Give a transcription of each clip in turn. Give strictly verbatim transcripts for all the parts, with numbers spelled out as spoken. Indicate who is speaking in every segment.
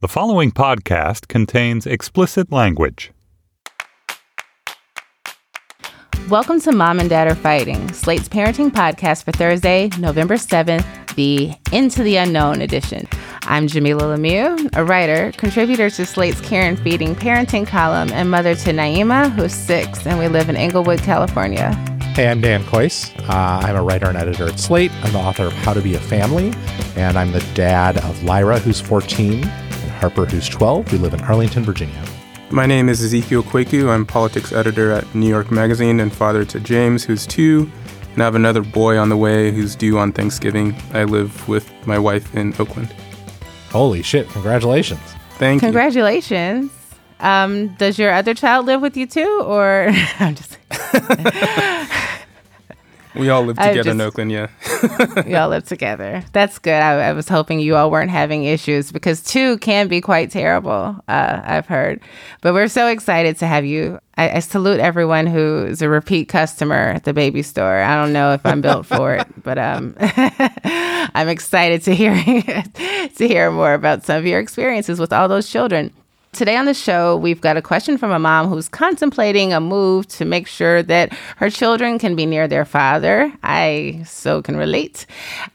Speaker 1: The following podcast contains explicit language.
Speaker 2: Welcome to Mom and Dad Are Fighting, Slate's parenting podcast for Thursday, November seventh, the Into the Unknown edition. I'm Jamila Lemieux, a writer, contributor to Slate's Care and Feeding parenting column, and mother to Naima, who's six, and we live in Inglewood, California.
Speaker 3: Hey, I'm Dan Kois. Uh, I'm a writer and editor at Slate. I'm the author of How to Be a Family, and I'm the dad of Lyra, who's fourteen, and Harper, who's twelve. We live in Arlington, Virginia.
Speaker 4: My name is Ezekiel Kweku. I'm politics editor at New York Magazine and father to James, who's two, and I have another boy on the way who's due on Thanksgiving. I live with my wife in Oakland.
Speaker 3: Holy shit, congratulations.
Speaker 4: Thank
Speaker 2: Congratulations. you. Um, does your other child live with you too, or I'm just
Speaker 4: We all live together
Speaker 2: just,
Speaker 4: in Oakland, yeah.
Speaker 2: You all live together. That's good. I, I was hoping you all weren't having issues because two can be quite terrible, uh, I've heard. But we're so excited to have you. I, I salute everyone who is a repeat customer at the baby store. I don't know if I'm built for it, but um, I'm excited to hear to hear more about some of your experiences with all those children. Today on the show, we've got a question from a mom who's contemplating a move to make sure that her children can be near their father. I so can relate.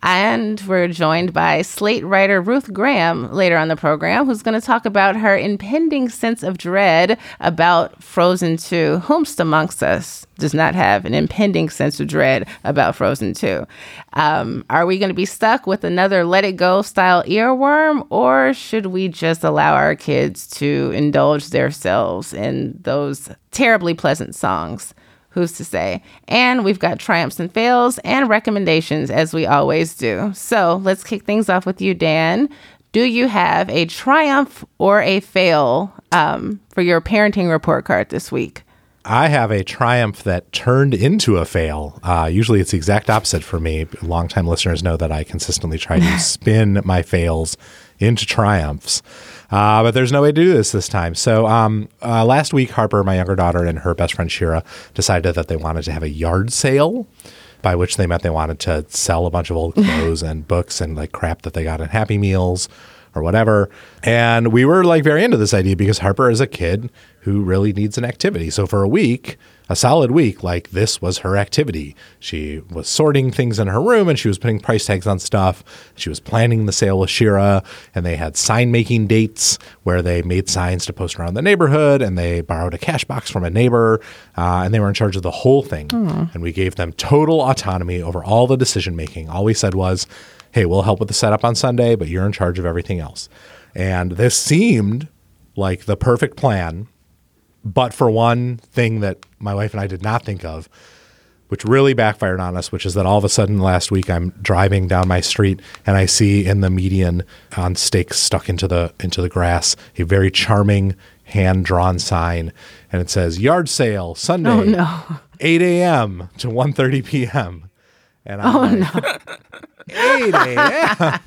Speaker 2: And we're joined by Slate writer Ruth Graham later on the program, who's going to talk about her impending sense of dread about Frozen two. Whomst amongst us does not have an impending sense of dread about Frozen two. Um, are we going to be stuck with another Let It Go style earworm, or should we just allow our kids to indulge themselves in those terribly pleasant songs? Who's to say? And we've got triumphs and fails and recommendations, as we always do. So let's kick things off with you, Dan. Do you have a triumph or a fail um, for your parenting report card this week?
Speaker 3: I have a triumph that turned into a fail. Uh, usually it's the exact opposite for me. Longtime listeners know that I consistently try to spin my fails into triumphs. Uh, but there's no way to do this this time. So um, uh, last week, Harper, my younger daughter, and her best friend Shira decided that they wanted to have a yard sale, by which they meant they wanted to sell a bunch of old clothes and books and like crap that they got in Happy Meals or whatever. And we were like very into this idea because Harper is a kid who really needs an activity. So for a week, a solid week, like this was her activity. She was sorting things in her room and she was putting price tags on stuff. She was planning the sale with Shira, and they had sign making dates where they made signs to post around the neighborhood, and they borrowed a cash box from a neighbor, uh, and they were in charge of the whole thing. Mm. And we gave them total autonomy over all the decision making. All we said was, hey, we'll help with the setup on Sunday, but you're in charge of everything else. And this seemed like the perfect plan, but for one thing that my wife and I did not think of, which really backfired on us, which is that all of a sudden last week I'm driving down my street and I see in the median on stakes stuck into the into the grass a very charming hand-drawn sign, and it says yard sale Sunday,
Speaker 2: oh, no.
Speaker 3: eight a.m. to one thirty p.m. And I'm
Speaker 2: oh,
Speaker 3: like,
Speaker 2: no.
Speaker 3: eight a.m.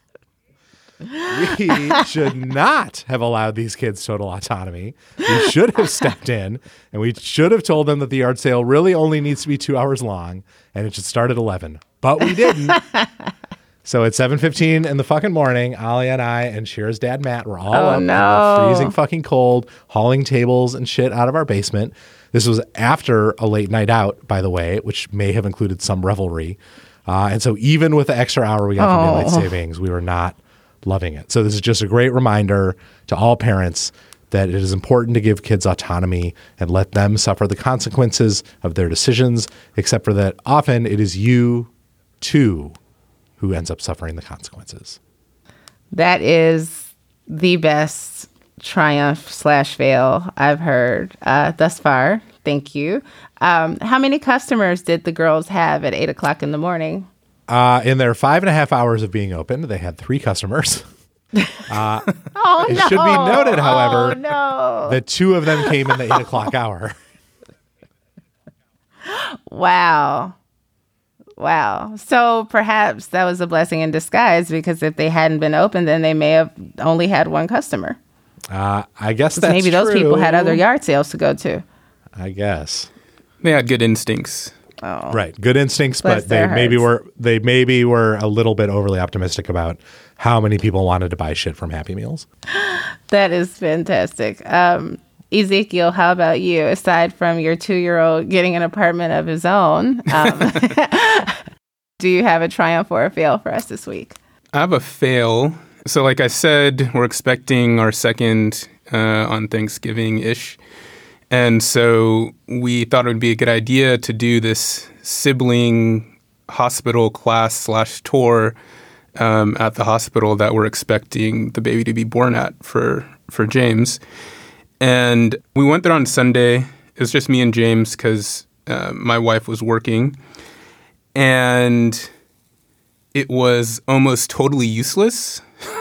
Speaker 3: We should not have allowed these kids total autonomy. We should have stepped in, and we should have told them that the yard sale really only needs to be two hours long, and it should start at eleven. But we didn't. So at seven fifteen in the fucking morning, Ali and I and Shira's dad, Matt, were all
Speaker 2: oh,
Speaker 3: up
Speaker 2: no.
Speaker 3: in the freezing fucking cold, hauling tables and shit out of our basement. This was after a late night out, by the way, which may have included some revelry. Uh, and so even with the extra hour we got from
Speaker 2: oh.
Speaker 3: daylight savings, we were not loving it. So this is just a great reminder to all parents that it is important to give kids autonomy and let them suffer the consequences of their decisions, except for that often it is you, too, who ends up suffering the consequences.
Speaker 2: That is the best triumph slash fail I've heard uh, thus far. Thank you. Um, how many customers did the girls have at eight o'clock in the morning?
Speaker 3: Uh, in their five and a half hours of being open, they had three customers. Uh,
Speaker 2: oh,
Speaker 3: it
Speaker 2: no.
Speaker 3: should be noted, however,
Speaker 2: oh, no.
Speaker 3: that two of them came in the eight o'clock hour.
Speaker 2: Wow. Wow. So perhaps that was a blessing in disguise, because if they hadn't been open, then they may have only had one customer.
Speaker 3: Uh, I guess that's
Speaker 2: maybe
Speaker 3: true.
Speaker 2: those people had other yard sales to go to.
Speaker 3: I guess.
Speaker 4: They had good instincts.
Speaker 2: Oh.
Speaker 3: Right. Good instincts,
Speaker 2: Bless
Speaker 3: but they
Speaker 2: their
Speaker 3: maybe
Speaker 2: hearts.
Speaker 3: were they maybe were a little bit overly optimistic about how many people wanted to buy shit from Happy Meals.
Speaker 2: That is fantastic. Um, Ezekiel, how about you? Aside from your two-year-old getting an apartment of his own, um, do you have a triumph or a fail for us this week?
Speaker 4: I have a fail. So like I said, we're expecting our second uh, on Thanksgiving-ish. And so we thought it would be a good idea to do this sibling hospital class slash tour um, at the hospital that we're expecting the baby to be born at for, for James. And we went there on Sunday. It was just me and James because uh, my wife was working. And it was almost totally useless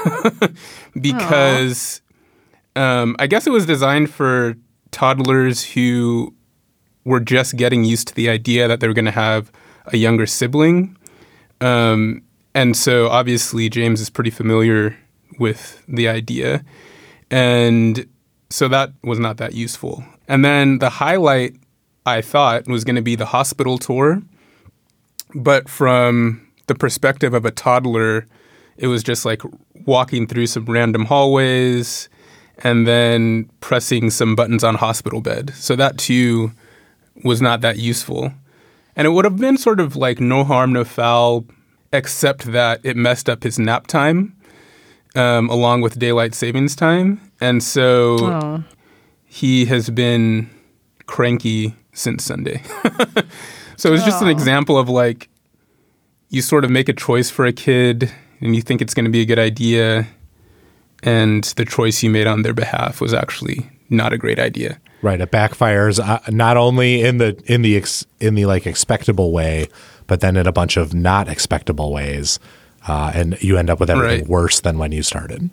Speaker 4: because um, I guess it was designed for toddlers who were just getting used to the idea that they were going to have a younger sibling. Um, and so obviously James is pretty familiar with the idea. And so that was not that useful. And then the highlight, I thought, was going to be the hospital tour. But from the perspective of a toddler, it was just like walking through some random hallways and then pressing some buttons on hospital bed. So that too was not that useful. And it would have been sort of like no harm, no foul, except that it messed up his nap time um, along with daylight savings time. And so oh. he has been cranky since Sunday. So it was just oh. an example of like, you sort of make a choice for a kid and you think it's going to be a good idea, and the choice you made on their behalf was actually not a great idea.
Speaker 3: Right, it backfires uh, not only in the in the ex, in the like expectable way, but then in a bunch of not expectable ways, uh, and you end up with everything right. worse than when you started.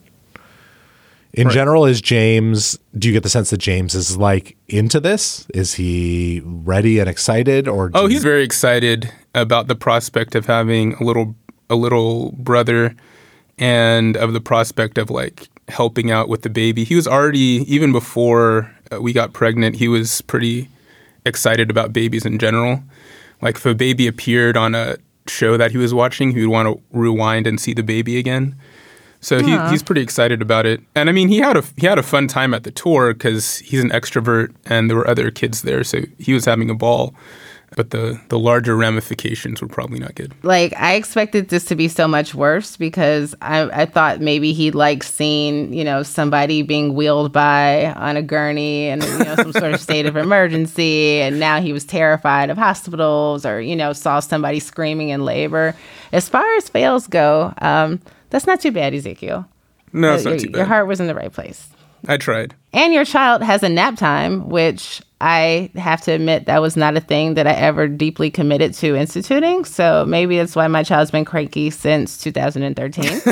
Speaker 3: In right. general, is James? Do you get the sense that James is like into this? Is he ready and excited? Or
Speaker 4: oh, he's you... very excited about the prospect of having a little a little brother, and of the prospect of like helping out with the baby. He was already, even before we got pregnant, he was pretty excited about babies in general. Like if a baby appeared on a show that he was watching, he would want to rewind and see the baby again. So he, he's pretty excited about it. And I mean, he had a he had a fun time at the tour because he's an extrovert and there were other kids there. So he was having a ball. But the, the larger ramifications were probably not good.
Speaker 2: Like, I expected this to be so much worse because I, I thought maybe he'd like seen, you know, somebody being wheeled by on a gurney and, you know, some sort of state of emergency. And now he was terrified of hospitals or, you know, saw somebody screaming in labor. As far as fails go, um, that's not too bad, Ezekiel.
Speaker 4: No, it's not
Speaker 2: your,
Speaker 4: too bad.
Speaker 2: Your heart was in the right place.
Speaker 4: I tried.
Speaker 2: And your child has a nap time, which I have to admit that was not a thing that I ever deeply committed to instituting. So maybe that's why my child's been cranky since two thousand thirteen.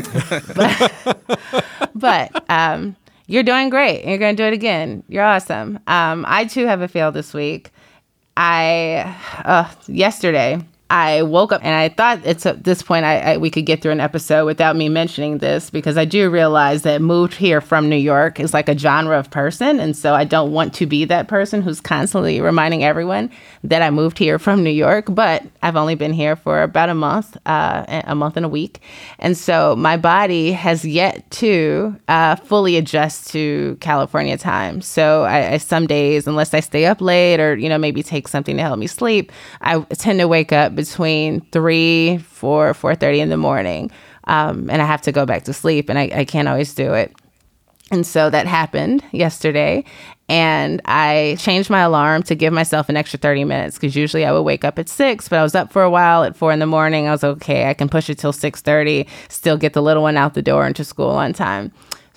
Speaker 2: but but um, you're doing great. You're going to do it again. You're awesome. Um, I, too, have a fail this week. I, uh, yesterday... I woke up and I thought it's at this point I, I we could get through an episode without me mentioning this because I do realize that moved here from New York is like a genre of person. And so I don't want to be that person who's constantly reminding everyone that I moved here from New York. But I've only been here for about a month, uh, a month and a week. And so my body has yet to uh, fully adjust to California time. So I, I some days, unless I stay up late or, you know, maybe take something to help me sleep, I tend to wake up between three, four, four thirty in the morning, um, and I have to go back to sleep, and I, I can't always do it. And so that happened yesterday, and I changed my alarm to give myself an extra thirty minutes because usually I would wake up at six, but I was up for a while at four in the morning. I was okay. I can push it till six thirty, still get the little one out the door into school on time.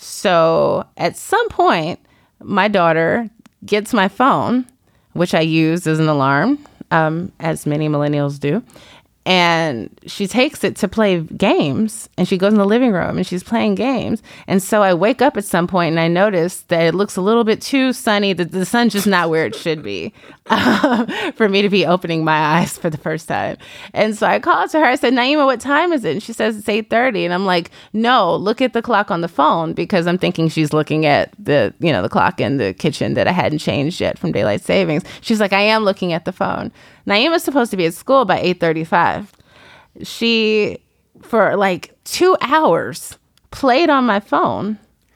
Speaker 2: So at some point, my daughter gets my phone, which I use as an alarm. Um, as many millennials do. And she takes it to play games and she goes in the living room and she's playing games. And so I wake up at some point and I notice that it looks a little bit too sunny, that the sun's just not where it should be um, for me to be opening my eyes for the first time. And so I called to her. I said, Naima, what time is it? And she says it's eight thirty. And I'm like, no, look at the clock on the phone, because I'm thinking she's looking at the, you know, the clock in the kitchen that I hadn't changed yet from daylight savings. She's like, I am looking at the phone. Naima's supposed to be at school by eight thirty-five. She, for like two hours, played on my phone.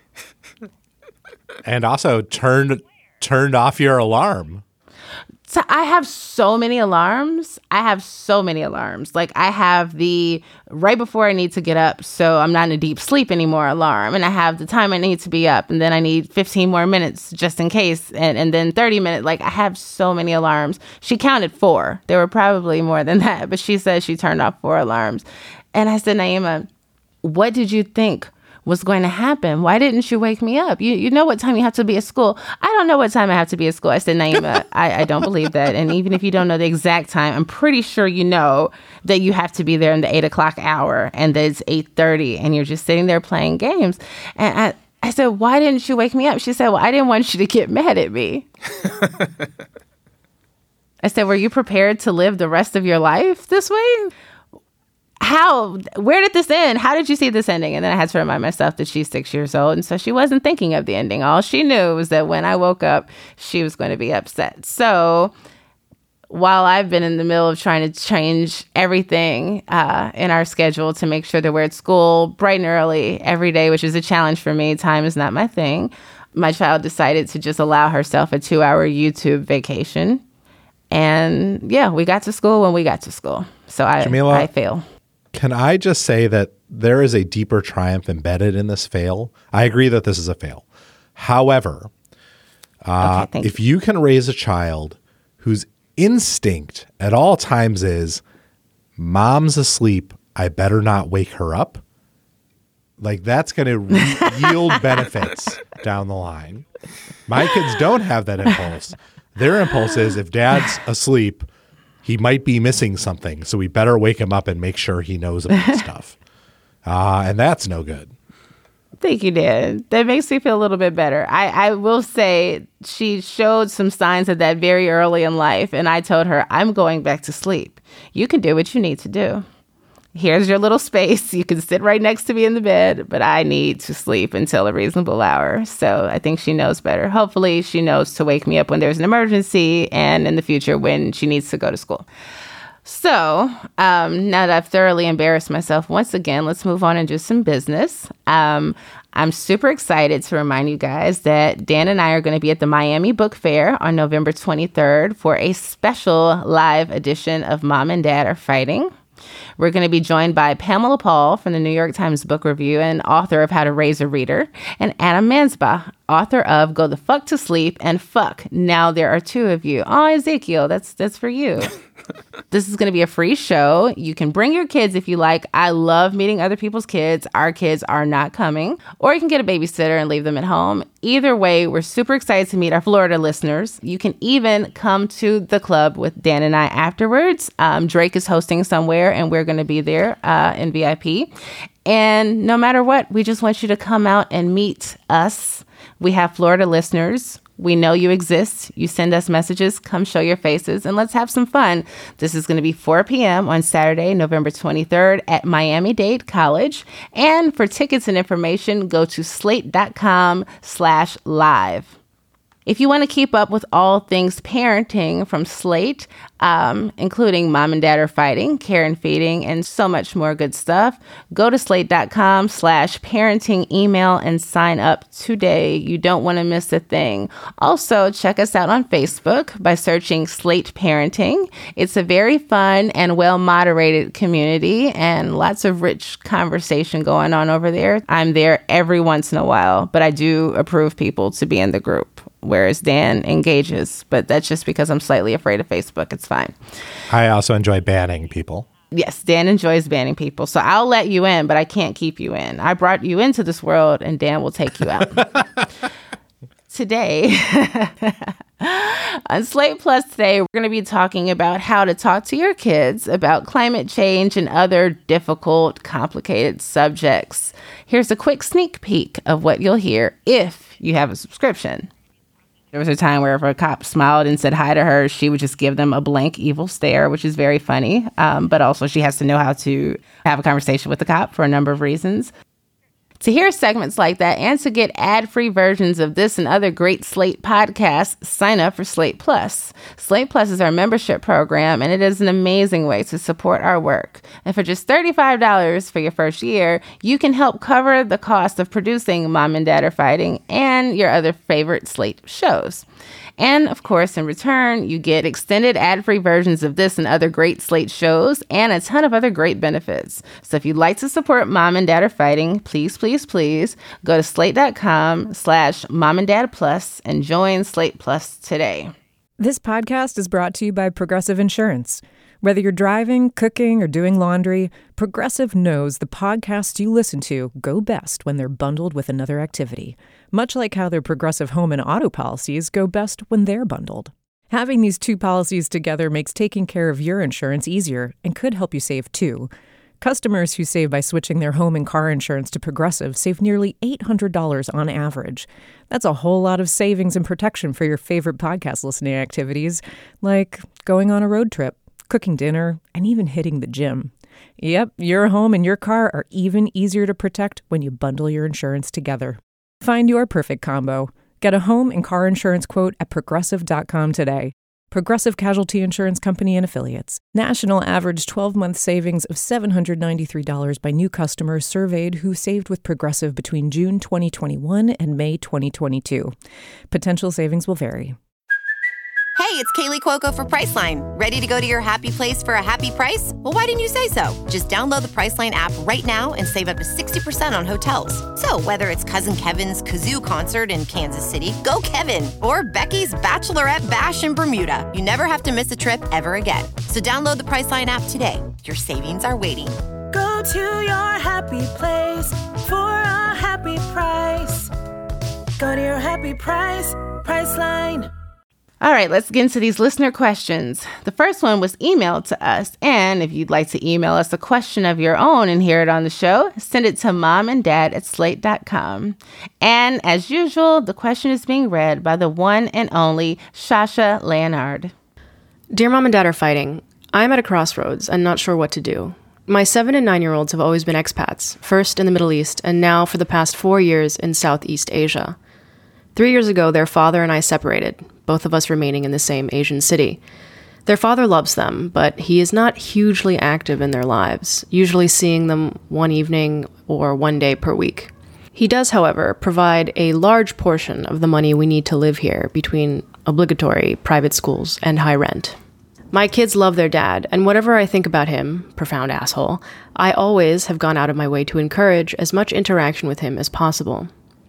Speaker 3: And also turned turned off your alarm.
Speaker 2: So I have so many alarms. I have so many alarms. Like I have the right before I need to get up, so I'm not in a deep sleep anymore alarm. And I have the time I need to be up. And then I need fifteen more minutes just in case. And, and then thirty minutes. Like I have so many alarms. She counted four. There were probably more than that. But she said she turned off four alarms. And I said, Naima, what did you think was going to happen? Why didn't you wake me up? You you know what time you have to be at school. I don't know what time I have to be at school. I said, Naima, I, I don't believe that. And even if you don't know the exact time, I'm pretty sure you know that you have to be there in the eight o'clock hour and that it's eight thirty and you're just sitting there playing games. And I, I said, why didn't you wake me up? She said, well, I didn't want you to get mad at me. I said, were you prepared to live the rest of your life this way? How, where did this end? How did you see this ending? And then I had to remind myself that she's six years old. And so she wasn't thinking of the ending. All she knew was that when I woke up, she was going to be upset. So while I've been in the middle of trying to change everything uh, in our schedule to make sure that we're at school bright and early every day, which is a challenge for me, time is not my thing. My child decided to just allow herself a two hour YouTube vacation. And yeah, we got to school when we got to school. So I,
Speaker 3: Jamila,
Speaker 2: I fail.
Speaker 3: Can I just say that there is a deeper triumph embedded in this fail? I agree that this is a fail. However, uh,
Speaker 2: okay,
Speaker 3: if you. you can raise a child whose instinct at all times is, mom's asleep, I better not wake her up, like that's going to re- yield benefits down the line. My kids don't have that impulse. Their impulse is, if dad's asleep, he might be missing something, so we better wake him up and make sure he knows about stuff. Uh, and that's no good.
Speaker 2: Thank you, Dan. That makes me feel a little bit better. I, I will say she showed some signs of that very early in life, and I told her, I'm going back to sleep. You can do what you need to do. Here's your little space. You can sit right next to me in the bed, but I need to sleep until a reasonable hour. So I think she knows better. Hopefully she knows to wake me up when there's an emergency and in the future when she needs to go to school. So um, now that I've thoroughly embarrassed myself once again, let's move on and do some business. Um, I'm super excited to remind you guys that Dan and I are going to be at the Miami Book Fair on November twenty-third for a special live edition of Mom and Dad Are Fighting. We're going to be joined by Pamela Paul from the New York Times Book Review and author of How to Raise a Reader, and Adam Mansbach, author of Go the Fuck to Sleep and Fuck, Now There Are Two of You. Oh, Ezekiel, that's that's for you. This is going to be a free show. You can bring your kids if you like. I love meeting other people's kids. Our kids are not coming. Or you can get a babysitter and leave them at home. Either way, we're super excited to meet our Florida listeners. You can even come to the club with Dan and I afterwards. Um, Drake is hosting somewhere, and we're going to be there uh, in V I P. And no matter what, we just want you to come out and meet us. We have Florida listeners. We know you exist. You send us messages. Come show your faces and let's have some fun. This is going to be four p.m. on Saturday, November twenty-third at Miami-Dade College. And for tickets and information, go to slate.com slash live. If you want to keep up with all things parenting from Slate, um, including Mom and Dad Are Fighting, Care and Feeding, and so much more good stuff, go to slate.com slash parenting email and sign up today. You don't want to miss a thing. Also, check us out on Facebook by searching Slate Parenting. It's a very fun and well-moderated community and lots of rich conversation going on over there. I'm there every once in a while, but I do approve people to be in the group, whereas Dan engages, but that's just because I'm slightly afraid of Facebook. It's fine.
Speaker 3: I also enjoy banning people.
Speaker 2: Yes, Dan enjoys banning people. So I'll let you in, but I can't keep you in. I brought you into this world, and Dan will take you out. Today, on Slate Plus today, we're going to be talking about how to talk to your kids about climate change and other difficult, complicated subjects. Here's a quick sneak peek of what you'll hear if you have a subscription. There was a time where if a cop smiled and said hi to her, she would just give them a blank, evil stare, which is very funny. Um, but also she has to know how to have a conversation with the cop for a number of reasons. To hear segments like that and to get ad-free versions of this and other great Slate podcasts, sign up for Slate Plus. Slate Plus is our membership program, and it is an amazing way to support our work. And for just thirty-five dollars for your first year, you can help cover the cost of producing Mom and Dad Are Fighting and your other favorite Slate shows. And, of course, in return, you get extended ad-free versions of this and other great Slate shows and a ton of other great benefits. So if you'd like to support Mom and Dad Are Fighting, please, please, please go to slate.com slash mom and dad plus and join Slate Plus today.
Speaker 5: This podcast is brought to you by Progressive Insurance. Whether you're driving, cooking, or doing laundry, Progressive knows the podcasts you listen to go best when they're bundled with another activity, much like how their Progressive home and auto policies go best when they're bundled. Having these two policies together makes taking care of your insurance easier and could help you save too. Customers who save by switching their home and car insurance to Progressive save nearly eight hundred dollars on average. That's a whole lot of savings and protection for your favorite podcast listening activities, like going on a road trip, cooking dinner, and even hitting the gym. Yep, your home and your car are even easier to protect when you bundle your insurance together. Find your perfect combo. Get a home and car insurance quote at progressive dot com today. Progressive Casualty Insurance Company and Affiliates. National average twelve-month savings of seven hundred ninety-three dollars by new customers surveyed who saved with Progressive between June twenty twenty-one and May twenty twenty-two. Potential savings will vary.
Speaker 6: Hey, it's Kaylee Cuoco for Priceline. Ready to go to your happy place for a happy price? Well, why didn't you say so? Just download the Priceline app right now and save up to sixty percent on hotels. So whether it's Cousin Kevin's Kazoo Concert in Kansas City, go Kevin, or Becky's Bachelorette Bash in Bermuda, you never have to miss a trip ever again. So download the Priceline app today. Your savings are waiting.
Speaker 7: Go to your happy place for a happy price. Go to your happy price, Priceline.
Speaker 2: All right, let's get into these listener questions. The first one was emailed to us, and if you'd like to email us a question of your own and hear it on the show, send it to momanddad at slate dot com. And as usual, the question is being read by the one and only Shasha Leonard.
Speaker 8: Dear Mom and Dad Are Fighting, I'm at a crossroads and not sure what to do. My seven and nine-year-olds have always been expats, first in the Middle East and now for the past four years in Southeast Asia. Three years ago, their father and I separated, both of us remaining in the same Asian city. Their father loves them, but he is not hugely active in their lives, usually seeing them one evening or one day per week. He does, however, provide a large portion of the money we need to live here between obligatory private schools and high rent. My kids love their dad, and whatever I think about him, profound asshole, I always have gone out of my way to encourage as much interaction with him as possible.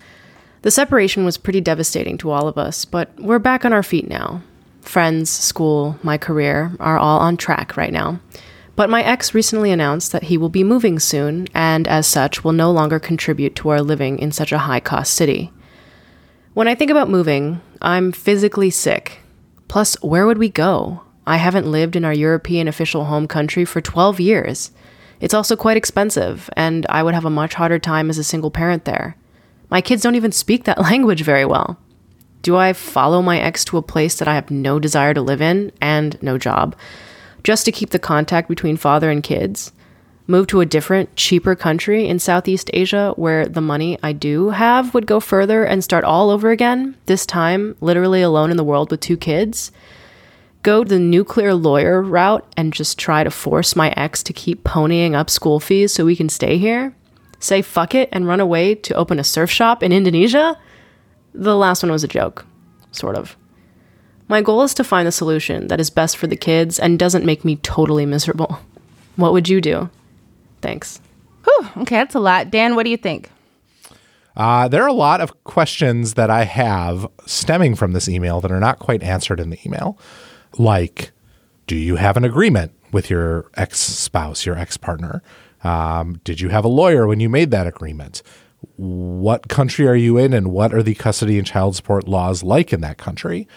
Speaker 8: The separation was pretty devastating to all of us, but we're back on our feet now. Friends, school, my career are all on track right now. But my ex recently announced that he will be moving soon, and as such will no longer contribute to our living in such a high-cost city. When I think about moving, I'm physically sick. Plus, where would we go? I haven't lived in our European official home country for twelve years. It's also quite expensive, and I would have a much harder time as a single parent there. My kids don't even speak that language very well. Do I follow my ex to a place that I have no desire to live in and no job, just to keep the contact between father and kids? Move to a different, cheaper country in Southeast Asia where the money I do have would go further and start all over again, this time literally alone in the world with two kids? Go the nuclear lawyer route and just try to force my ex to keep ponying up school fees so we can stay here? Say fuck it and run away to open a surf shop in Indonesia? The last one was a joke, sort of. My goal is to find a solution that is best for the kids and doesn't make me totally miserable. What would you do? Thanks.
Speaker 2: Whew, okay, that's a lot. Dan, what do you think?
Speaker 3: Uh, there are a lot of questions that I have stemming from this email that are not quite answered in the email. Like, do you have an agreement with your ex-spouse, your ex-partner? Um, did you have a lawyer when you made that agreement? What country are you in, and what are the custody and child support laws like in that country?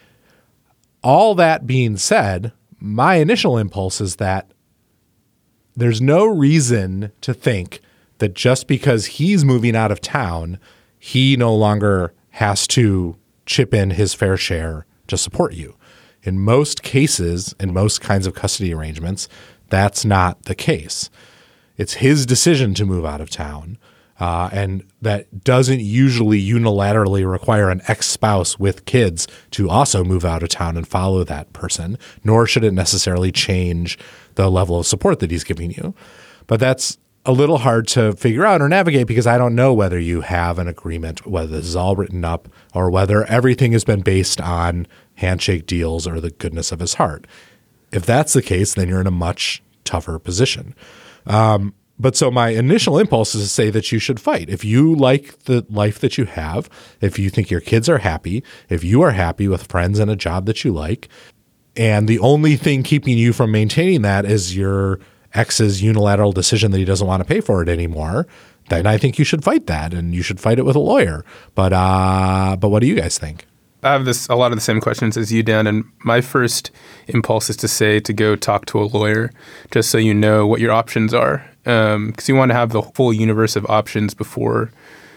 Speaker 3: All that being said, my initial impulse is that there's no reason to think that just because he's moving out of town, he no longer has to chip in his fair share to support you. In most cases, in most kinds of custody arrangements, that's not the case. It's his decision to move out of town. Uh, and that doesn't usually unilaterally require an ex-spouse with kids to also move out of town and follow that person, nor should it necessarily change the level of support that he's giving you. But that's a little hard to figure out or navigate because I don't know whether you have an agreement, whether this is all written up, or whether everything has been based on handshake deals or the goodness of his heart. If that's the case, then you're in a much tougher position. Um, But so my initial impulse is to say that you should fight. If you like the life that you have, if you think your kids are happy, if you are happy with friends and a job that you like, and the only thing keeping you from maintaining that is your ex's unilateral decision that he doesn't want to pay for it anymore, then I think you should fight that, and you should fight it with a lawyer. But uh, but what do you guys think?
Speaker 4: I have this a lot of the same questions as you, Dan, and my first impulse is to say to go talk to a lawyer just so you know what your options are, because um, you want to have the full universe of options before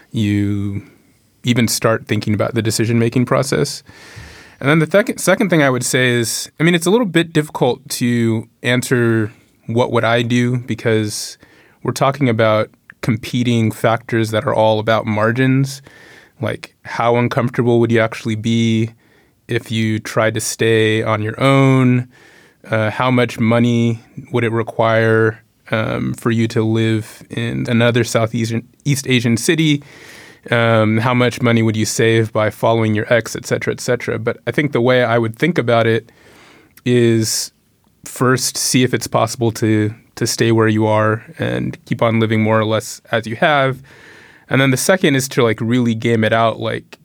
Speaker 4: you even start thinking about the decision-making process. And then the th- second thing I would say is, I mean, it's a little bit difficult to answer what would I do because we're talking about competing factors that are all about margins. Like, how uncomfortable would you actually be if you tried to stay on your own? Uh, how much money would it require um, for you to live in another Southeast East Asian city? Um, how much money would you save by following your ex, et cetera, et cetera? But I think the way I would think about it is first see if it's possible to to stay where you are and keep on living more or less as you have. And then the second is to like really game it out, like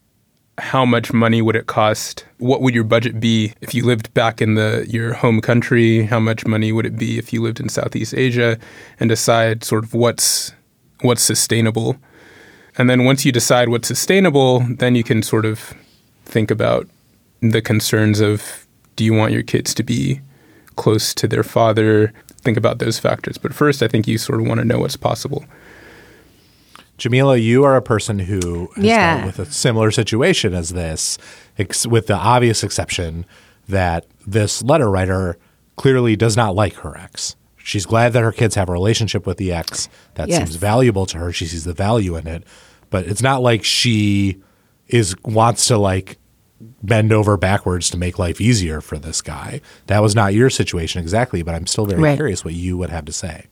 Speaker 4: how much money would it cost? What would your budget be if you lived back in the your home country? How much money would it be if you lived in Southeast Asia? And decide sort of what's what's sustainable. And then once you decide what's sustainable, then you can sort of think about the concerns of, do you want your kids to be close to their father? Think about those factors. But first, I think you sort of want to know what's possible.
Speaker 3: Jamila, you are a person who has
Speaker 2: Yeah.
Speaker 3: dealt with a similar situation as this, ex- with the obvious exception that this letter writer clearly does not like her ex. She's glad that her kids have a relationship with the ex. That
Speaker 2: Yes.
Speaker 3: seems valuable to her. She sees the value in it. But it's not like she is wants to like bend over backwards to make life easier for this guy. That was not your situation exactly, but I'm still very
Speaker 2: Right.
Speaker 3: curious what you would have to say.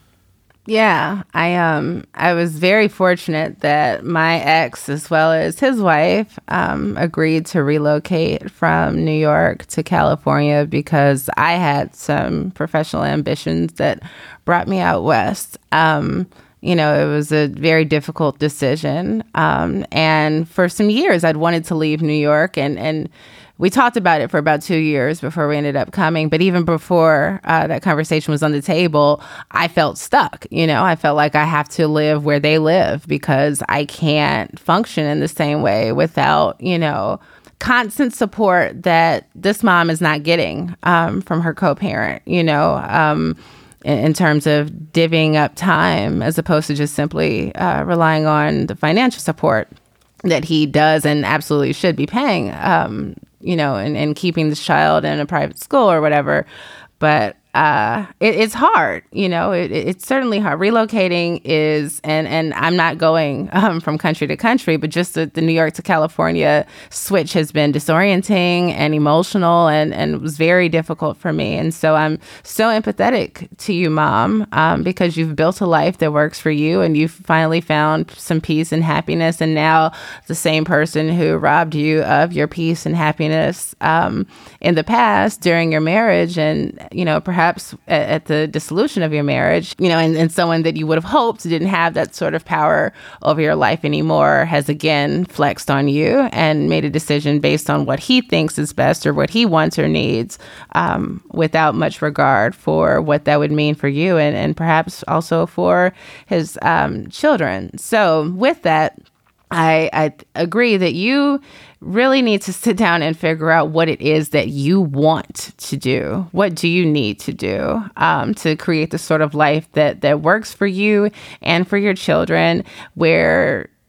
Speaker 2: Yeah, I um I was very fortunate that my ex, as well as his wife, um, agreed to relocate from New York to California because I had some professional ambitions that brought me out west. Um, you know, it was a very difficult decision, um, and for some years I'd wanted to leave New York, and and. We talked about it for about two years before we ended up coming. But even before uh, that conversation was on the table, I felt stuck. You know, I felt like I have to live where they live because I can't function in the same way without, you know, constant support that this mom is not getting um, from her co-parent, you know, um, in, in terms of divvying up time as opposed to just simply uh, relying on the financial support that he does and absolutely should be paying, um, you know, and, and keeping this child in a private school or whatever. But uh, it, it's hard, you know, it, it's certainly hard. Relocating is, and, and I'm not going um, from country to country, but just the, the New York to California switch has been disorienting and emotional, and, and it was very difficult for me. And so I'm so empathetic to you, Mom, um, because you've built a life that works for you and you've finally found some peace and happiness. And now the same person who robbed you of your peace and happiness um, in the past during your marriage, and, you know, perhaps Perhaps at, at the dissolution of your marriage, you know, and, and someone that you would have hoped didn't have that sort of power over your life anymore has again flexed on you and made a decision based on what he thinks is best or what he wants or needs, um, without much regard for what that would mean for you and, and perhaps also for his um, children. So with that, I, I agree that you really need to sit down and figure out what it is that you want to do. What do you need to do um, to create the sort of life that, that works for you and for your children, where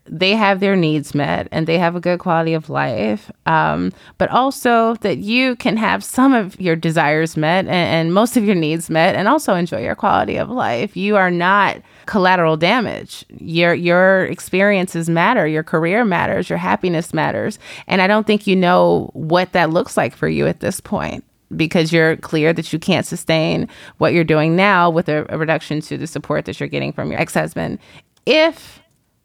Speaker 2: they have their needs met and they have a good quality of life, um, but also that you can have some of your desires met and, and most of your needs met and also enjoy your quality of life. You are not collateral damage. Your your experiences matter. Your career matters. Your happiness matters. And I don't think you know what that looks like for you at this point, because you're clear that you can't sustain what you're doing now with a, a reduction to the support that you're getting from your ex-husband. If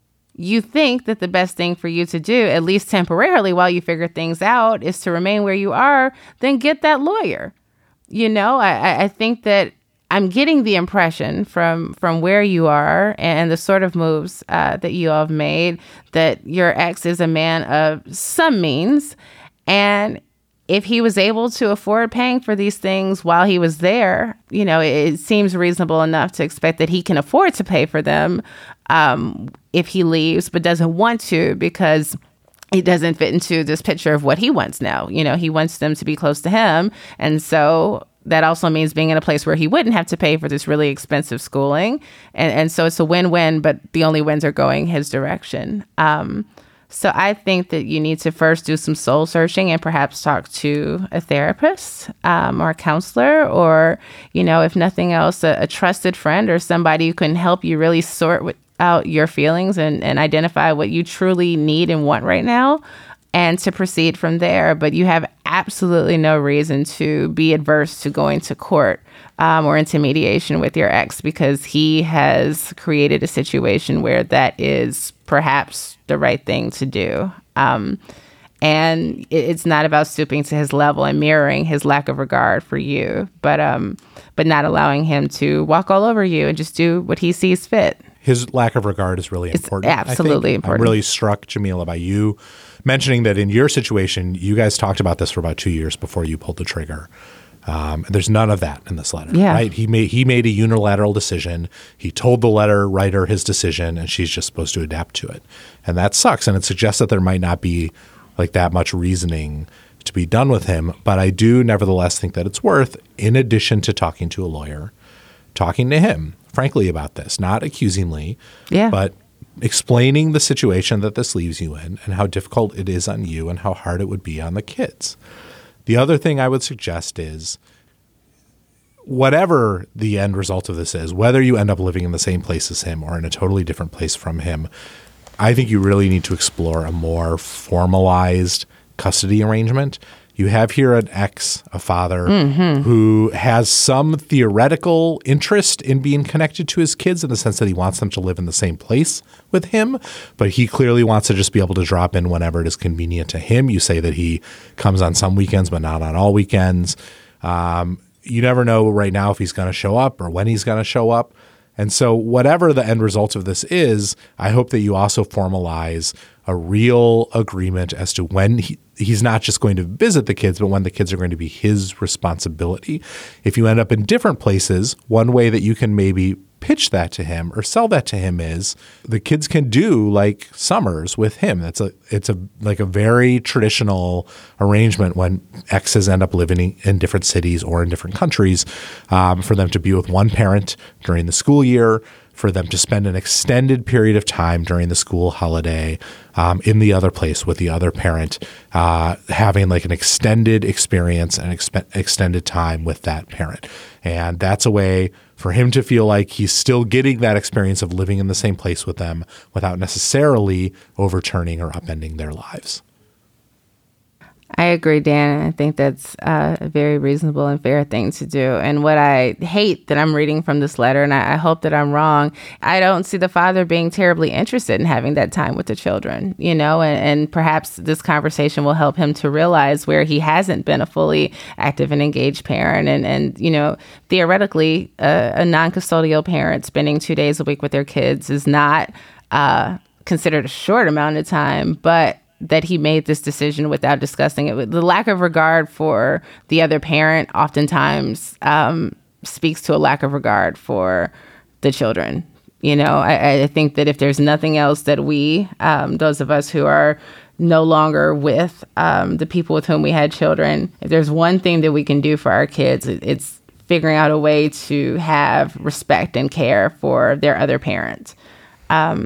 Speaker 2: you think that the best thing for you to do, at least temporarily while you figure things out, is to remain where you are, then get that lawyer. You know, I, I think that I'm getting the impression from from where you are and the sort of moves uh, that you all have made that your ex is a man of some means. And if he was able to afford paying for these things while he was there, you know, it, it seems reasonable enough to expect that he can afford to pay for them um, if he leaves, but doesn't want to because he doesn't fit into this picture of what he wants now. You know, he wants them to be close to him. And so that also means being in a place where he wouldn't have to pay for this really expensive schooling. And, and so it's a win-win, but the only wins are going his direction. Um, so I think that you need to first do some soul searching and perhaps talk to a therapist um, or a counselor, or, you know, if nothing else, a, a trusted friend or somebody who can help you really sort with, out your feelings and, and identify what you truly need and want right now, and to proceed from there. But you have absolutely no reason to be adverse to going to court um, or into mediation with your ex, because he has created a situation where that is perhaps the right thing to do. Um, and it, it's not about stooping to his level and mirroring his lack of regard for you, but um, but not allowing him to walk all over you and just do what he sees fit.
Speaker 3: His lack of regard is really
Speaker 2: it's
Speaker 3: important.
Speaker 2: Absolutely
Speaker 3: I think.
Speaker 2: important.
Speaker 3: I'm really struck, Jamila, by you mentioning that in your situation, you guys talked about this for about two years before you pulled the trigger. Um, and there's none of that in this letter,
Speaker 2: yeah.
Speaker 3: right? He made he made a unilateral decision. He told the letter writer his decision, and she's just supposed to adapt to it. And that sucks. And it suggests that there might not be like that much reasoning to be done with him. But I do nevertheless think that it's worth, in addition to talking to a lawyer, talking to him, frankly, about this, not accusingly,
Speaker 2: yeah.
Speaker 3: but explaining the situation that this leaves you in and how difficult it is on you and how hard it would be on the kids. The other thing I would suggest is, whatever the end result of this is, whether you end up living in the same place as him or in a totally different place from him, I think you really need to explore a more formalized custody arrangement. You have here an ex, a father, mm-hmm. who has some theoretical interest in being connected to his kids in the sense that he wants them to live in the same place with him, but he clearly wants to just be able to drop in whenever it is convenient to him. You say that he comes on some weekends, but not on all weekends. Um, you never know right now if he's going to show up or when he's going to show up. And so whatever the end result of this is, I hope that you also formalize a real agreement as to when he, he's not just going to visit the kids, but when the kids are going to be his responsibility. If you end up in different places, one way that you can maybe pitch that to him or sell that to him is the kids can do like summers with him. That's a it's a like a very traditional arrangement when exes end up living in different cities or in different countries, um, for them to be with one parent during the school year, for them to spend an extended period of time during the school holiday um, in the other place with the other parent, uh, having like an extended experience and expe- extended time with that parent. And that's a way for him to feel like he's still getting that experience of living in the same place with them without necessarily overturning or upending their lives.
Speaker 2: I agree, Dan. I think that's uh, a very reasonable and fair thing to do. And what I hate that I'm reading from this letter, and I, I hope that I'm wrong, I don't see the father being terribly interested in having that time with the children, you know, and, and perhaps this conversation will help him to realize where he hasn't been a fully active and engaged parent. And, and you know, theoretically, uh, a non-custodial parent spending two days a week with their kids is not uh, considered a short amount of time, but that he made this decision without discussing it. The lack of regard for the other parent oftentimes um, speaks to a lack of regard for the children. You know, I, I think that if there's nothing else that we, um, those of us who are no longer with um, the people with whom we had children, if there's one thing that we can do for our kids, it's figuring out a way to have respect and care for their other parent. Um,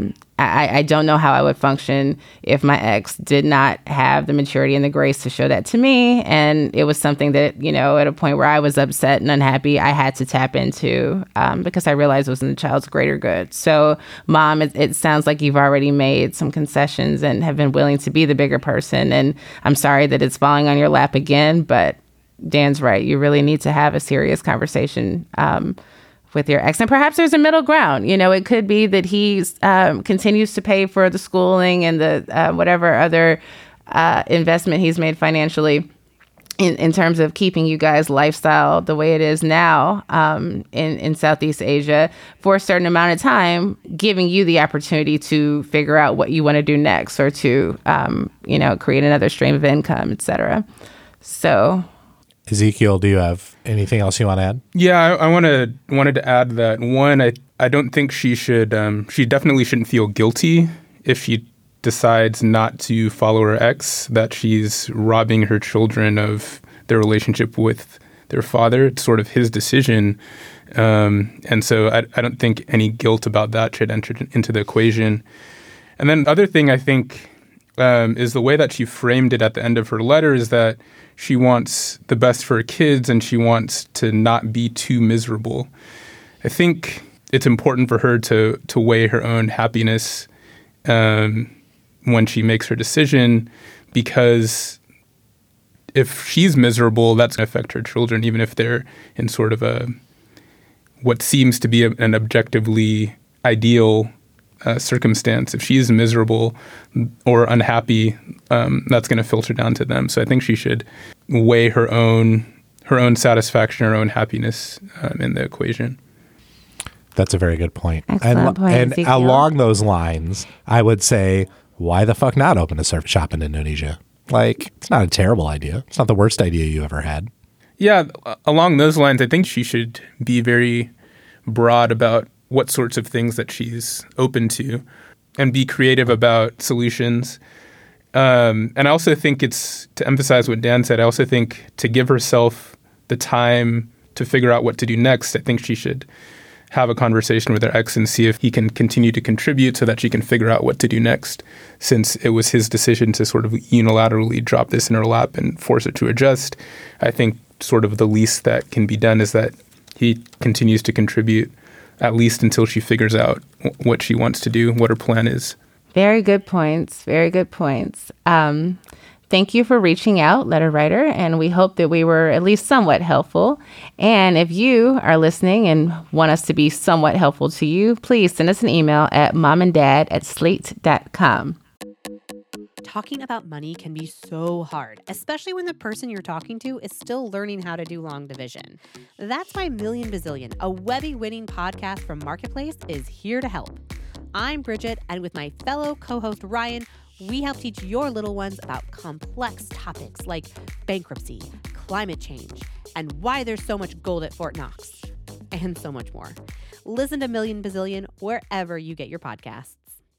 Speaker 2: I, I don't know how I would function if my ex did not have the maturity and the grace to show that to me. And it was something that, you know, at a point where I was upset and unhappy, I had to tap into um, because I realized it was in the child's greater good. So, Mom, it, it sounds like you've already made some concessions and have been willing to be the bigger person. And I'm sorry that it's falling on your lap again, but Dan's right. You really need to have a serious conversation um with your ex. And perhaps there's a middle ground. You know, it could be that he um, continues to pay for the schooling and the uh, whatever other uh, investment he's made financially in, in terms of keeping you guys' lifestyle the way it is now um, in, in Southeast Asia for a certain amount of time, giving you the opportunity to figure out what you want to do next or to, um, you know, create another stream of income, et cetera. So...
Speaker 3: Ezekiel, do you have anything else you want to add?
Speaker 4: Yeah, I, I want to wanted to add that one. I I don't think she should. Um, she definitely shouldn't feel guilty if she decides not to follow her ex. That she's robbing her children of their relationship with their father. It's sort of his decision, um, and so I, I don't think any guilt about that should enter into the equation. And then the other thing I think um, is the way that she framed it at the end of her letter is that she wants the best for her kids and she wants to not be too miserable. I think it's important for her to to weigh her own happiness um, when she makes her decision, because if she's miserable, that's going to affect her children, even if they're in sort of a what seems to be a, an objectively ideal Uh, circumstance. If she's miserable or unhappy, um, that's going to filter down to them. So I think she should weigh her own her own satisfaction, her own happiness um, in the equation.
Speaker 3: That's a very good point.
Speaker 2: Excellent
Speaker 3: and
Speaker 2: point,
Speaker 3: and
Speaker 2: Ezekiel.
Speaker 3: along those lines, I would say, why the fuck not open a surf shop in Indonesia? Like, it's not a terrible idea. It's not the worst idea you ever had.
Speaker 4: Yeah, along those lines, I think she should be very broad about what sorts of things that she's open to and be creative about solutions. Um, and I also think it's, to emphasize what Dan said, I also think to give herself the time to figure out what to do next, I think she should have a conversation with her ex and see if he can continue to contribute so that she can figure out what to do next, since it was his decision to sort of unilaterally drop this in her lap and force her to adjust. I think sort of the least that can be done is that he continues to contribute at least until she figures out w- what she wants to do, what her plan is.
Speaker 2: Very good points. Very good points. Um, thank you for reaching out, letter writer, and we hope that we were at least somewhat helpful. And if you are listening and want us to be somewhat helpful to you, please send us an email at momanddad at slate dot com.
Speaker 9: Talking about money can be so hard, especially when the person you're talking to is still learning how to do long division. That's why Million Bazillion, a Webby-winning podcast from Marketplace, is here to help. I'm Bridget, and with my fellow co-host Ryan, we help teach your little ones about complex topics like bankruptcy, climate change, and why there's so much gold at Fort Knox, and so much more. Listen to Million Bazillion wherever you get your podcasts.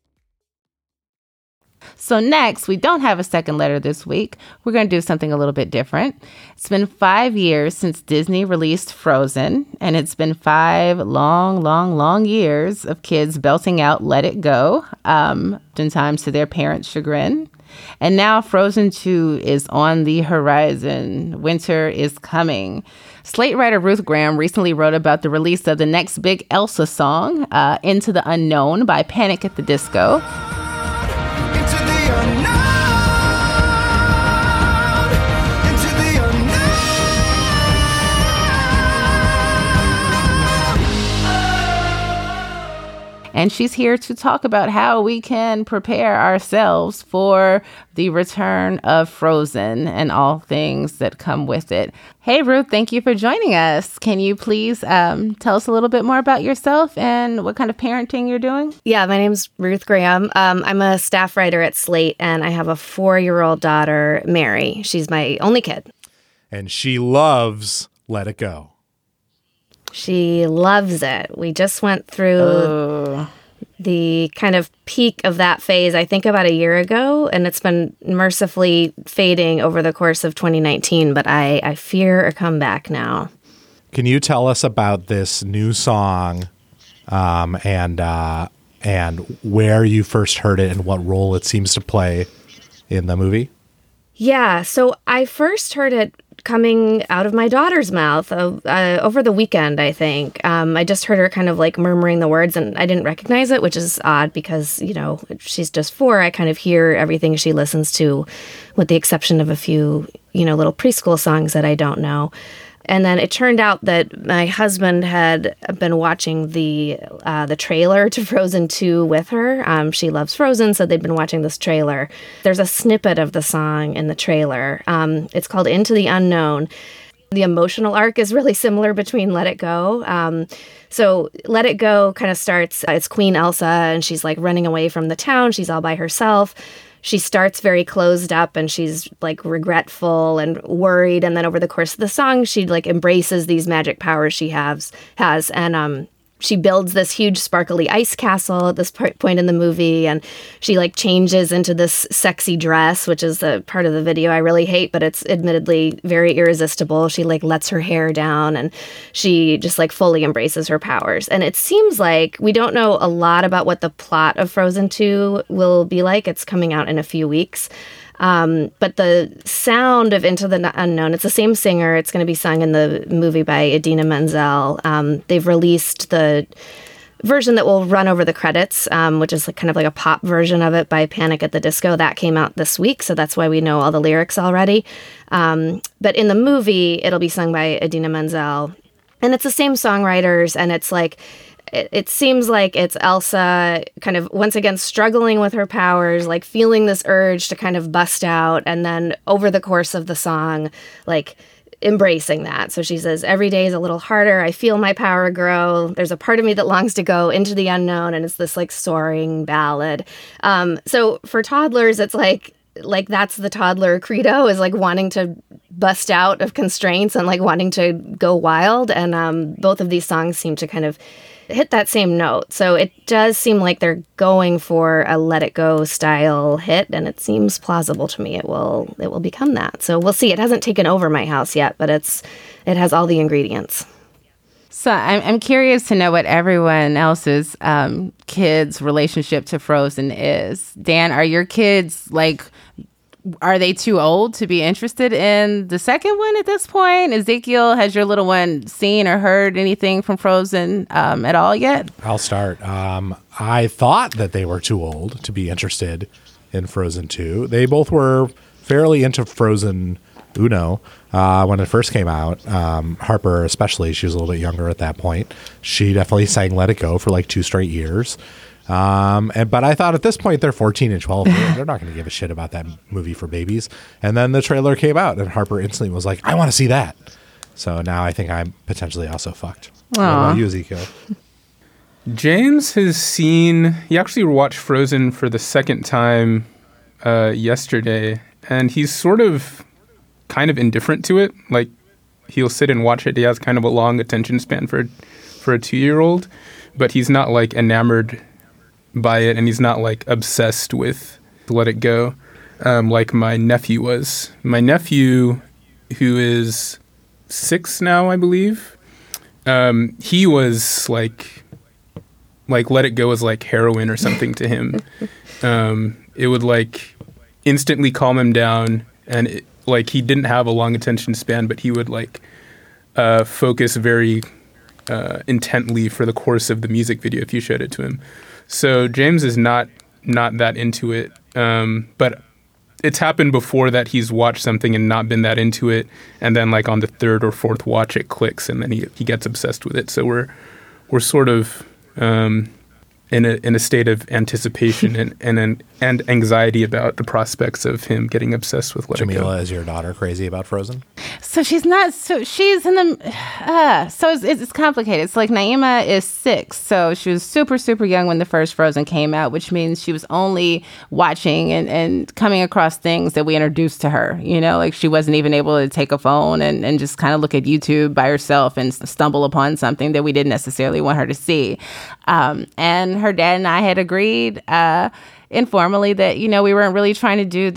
Speaker 2: So next, we don't have a second letter this week. We're going to do something a little bit different. It's been five years since Disney released Frozen, and it's been five long, long, long years of kids belting out Let It Go, um, oftentimes to their parents' chagrin. And now Frozen two is on the horizon. Winter is coming. Slate writer Ruth Graham recently wrote about the release of the next big Elsa song, uh, Into the Unknown by Panic at the Disco. And she's here to talk about how we can prepare ourselves for the return of Frozen and all things that come with it. Hey, Ruth, thank you for joining us. Can you please um, tell us a little bit more about yourself and what kind of parenting you're doing?
Speaker 10: Yeah, my name's Ruth Graham. Um, I'm a staff writer at Slate, and I have a four-year-old daughter, Mary. She's my only kid.
Speaker 3: And she loves Let It Go.
Speaker 10: She loves it. We just went through
Speaker 2: Oh.
Speaker 10: the kind of peak of that phase, I think about a year ago, and it's been mercifully fading over the course of twenty nineteen, but I, I fear a comeback now.
Speaker 3: Can you tell us about this new song um, and uh, and where you first heard it and what role it seems to play in the movie?
Speaker 10: Yeah, so I first heard it coming out of my daughter's mouth uh, uh, over the weekend, I think. Um, I just heard her kind of like murmuring the words, and I didn't recognize it, which is odd because, you know, she's just four. I kind of hear everything she listens to, with the exception of a few, you know, little preschool songs that I don't know. And then it turned out that my husband had been watching the uh, the trailer to Frozen two with her. Um, she loves Frozen, so they'd been watching this trailer. There's a snippet of the song in the trailer. Um, it's called Into the Unknown. The emotional arc is really similar between Let It Go. Um, so Let It Go kind of starts, uh, it's Queen Elsa, and she's like running away from the town. She's all by herself. She starts very closed up and she's like regretful and worried. And then over the course of the song, she like embraces these magic powers she has, has. And um, she builds this huge sparkly ice castle at this point in the movie. And she like changes into this sexy dress, which is the part of the video I really hate, but it's admittedly very irresistible. She like lets her hair down and she just like fully embraces her powers. And it seems like we don't know a lot about what the plot of Frozen two will be like. It's coming out in a few weeks. Um, but the sound of Into the Unknown, it's the same singer. It's going to be sung in the movie by Idina Menzel. Um, they've released the version that will run over the credits, um, which is like kind of like a pop version of it by Panic at the Disco. That came out this week, so that's why we know all the lyrics already. Um, but in the movie, it'll be sung by Idina Menzel. And it's the same songwriters, and it's like... It seems like it's Elsa kind of, once again, struggling with her powers, like feeling this urge to kind of bust out. And then over the course of the song, like embracing that. So she says, every day is a little harder. I feel my power grow. There's a part of me that longs to go into the unknown. And it's this like soaring ballad. Um, so for toddlers, it's like, like that's the toddler credo, is like wanting to bust out of constraints and like wanting to go wild. And um, both of these songs seem to kind of hit that same note. So it does seem like they're going for a Let It Go style hit, and it seems plausible to me it will it will become that. So we'll see. It hasn't taken over my house yet, but it's it has all the ingredients.
Speaker 2: So I'm I'm curious to know what everyone else's um, kids' relationship to Frozen is. Dan, are your kids like? Are they too old to be interested in the second one at this point? Ezekiel, has your little one seen or heard anything from Frozen um, at all yet?
Speaker 3: I'll start. Um, I thought that they were too old to be interested in Frozen two. They both were fairly into Frozen Uno uh, when it first came out. Um, Harper especially, she was a little bit younger at that point. She definitely sang Let It Go for like two straight years. Um, and, but I thought at this point they're fourteen and twelve. They're, they're not going to give a shit about that movie for babies. And then the trailer came out and Harper instantly was like, I want to see that. So now I think I'm potentially also fucked. Aww. What about you, Ezekiel?
Speaker 4: James has seen, he actually watched Frozen for the second time uh, yesterday, and he's sort of kind of indifferent to it. Like, he'll sit and watch it. He has kind of a long attention span for for a two-year-old, but he's not like enamored by it, and he's not like obsessed with Let It Go um, like my nephew was. My nephew, who is six now, I believe, um, he was like, like Let It Go was like heroin or something to him. Um, it would like instantly calm him down, and it, like he didn't have a long attention span, but he would like uh, focus very uh, intently for the course of the music video if you showed it to him. So James is not not that into it, um, but it's happened before that he's watched something and not been that into it, and then like on the third or fourth watch it clicks, and then he he gets obsessed with it. So we're we're sort of um, in a in a state of anticipation and and and anxiety about the prospects of him getting obsessed with Let It Go.
Speaker 3: Jamila, is your daughter crazy about Frozen?
Speaker 2: So she's not. So she's in the. Uh, so it's, it's complicated. It's like Naima is six, so she was super super young when the first Frozen came out, which means she was only watching and, and coming across things that we introduced to her. You know, like she wasn't even able to take a phone and, and just kind of look at YouTube by herself and stumble upon something that we didn't necessarily want her to see. Um, and her dad and I had agreed uh, informally that, you know, we weren't really trying to do the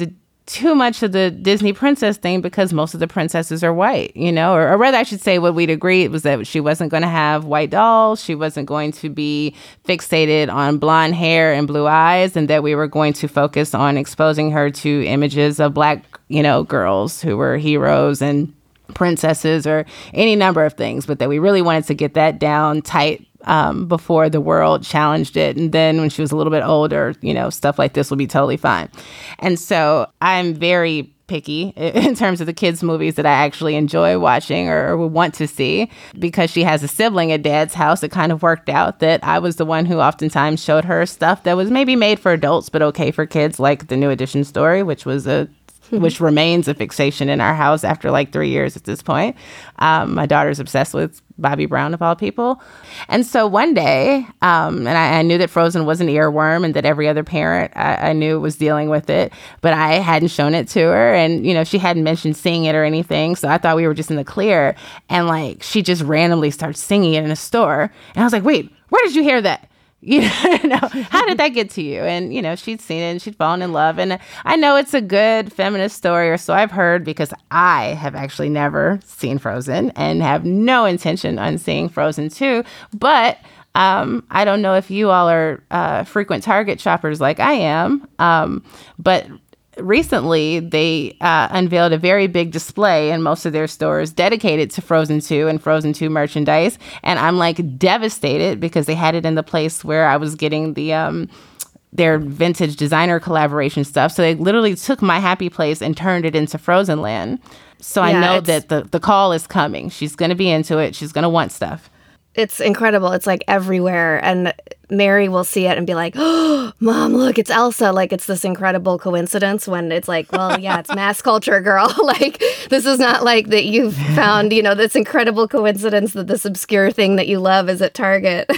Speaker 2: too much of the Disney princess thing because most of the princesses are white, you know, or, or rather I should say what we'd agreed was that she wasn't going to have white dolls. She wasn't going to be fixated on blonde hair and blue eyes, and that we were going to focus on exposing her to images of Black, you know, girls who were heroes and princesses or any number of things, but that we really wanted to get that down tight um, before the world challenged it. And then when she was a little bit older, you know, stuff like this will be totally fine. And so I'm very picky in terms of the kids' movies that I actually enjoy watching or, or would want to see. Because she has a sibling at Dad's house, it kind of worked out that I was the one who oftentimes showed her stuff that was maybe made for adults, but okay for kids, like the New Edition story, which was a which remains a fixation in our house after like three years at this point. Um, my daughter's obsessed with Bobby Brown, of all people. And so one day, um, and I, I knew that Frozen was an earworm and that every other parent I, I knew was dealing with it, but I hadn't shown it to her. And, you know, she hadn't mentioned seeing it or anything. So I thought we were just in the clear. And like, she just randomly starts singing it in a store. And I was like, wait, where did you hear that? You know, how did that get to you? And, you know, she'd seen it and she'd fallen in love. And I know it's a good feminist story, or so I've heard, because I have actually never seen Frozen and have no intention on seeing Frozen two. But um, I don't know if you all are uh, frequent Target shoppers like I am. Um, but recently, they uh, unveiled a very big display in most of their stores dedicated to Frozen two and Frozen two merchandise. And I'm like devastated because they had it in the place where I was getting the um, their vintage designer collaboration stuff. So they literally took my happy place and turned it into Frozen Land. So yeah, I know that the, the call is coming. She's going to be into it. She's going to want stuff.
Speaker 10: It's incredible. It's like everywhere. And Mary will see it and be like, oh, Mom, look, it's Elsa. Like, it's this incredible coincidence when it's like, well, yeah, it's mass culture, girl. Like, this is not like that you've found, you know, this incredible coincidence that this obscure thing that you love is at Target.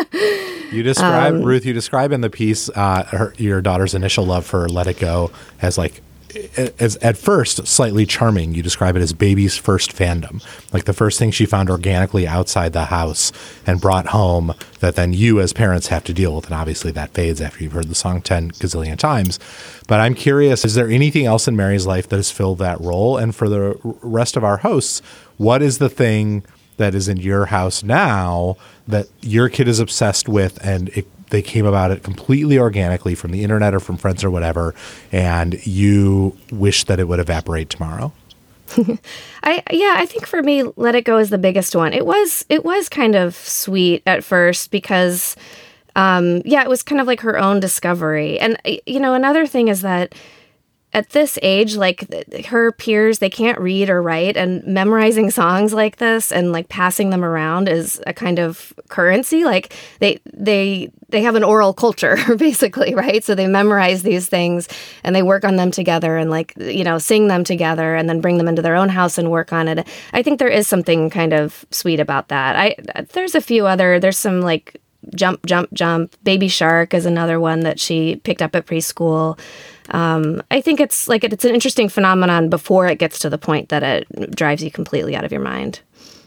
Speaker 3: You describe,
Speaker 10: um,
Speaker 3: Ruth, you describe in the piece uh, her, your daughter's initial love for Let It Go as like, as at first slightly charming. You describe it as baby's first fandom, like the first thing she found organically outside the house and brought home that then you as parents have to deal with. And obviously that fades after you've heard the song ten gazillion times. But I'm curious, is there anything else in Mary's life that has filled that role? And for the rest of our hosts, what is the thing that is in your house now that your kid is obsessed with and it they came about it completely organically from the internet or from friends or whatever, and you wish that it would evaporate tomorrow?
Speaker 10: I yeah, I think for me, Let It Go is the biggest one. It was it was kind of sweet at first because, um, yeah, it was kind of like her own discovery. And, you know, another thing is that at this age, like her peers, they can't read or write, and memorizing songs like this and like passing them around is a kind of currency. Like they they they have an oral culture basically, right? So they memorize these things and they work on them together and like, you know, sing them together and then bring them into their own house and work on it. I think there is something kind of sweet about that. I there's a few other there's some like Jump, Jump, Jump. Baby Shark is another one that she picked up at preschool. Um, I think it's like it's an interesting phenomenon before it gets to the point that it drives you completely out of your mind.